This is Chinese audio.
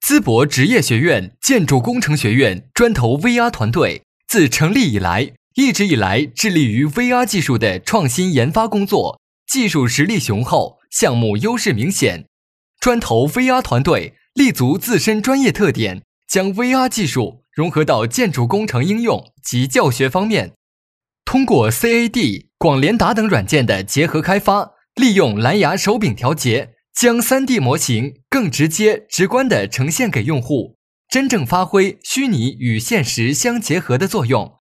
淄博职业学院建筑工程学院专投 VR 团队自成立以来，一直以来致力于 VR 技术的创新研发工作，技术实力雄厚，项目优势明显。专投 VR 团队立足自身专业特点，将 VR 技术融合到建筑工程应用及教学方面，通过 CAD、广联达等软件的结合开发，利用蓝牙手柄调节，将 3D 模型更直接直观地呈现给用户，真正发挥虚拟与现实相结合的作用，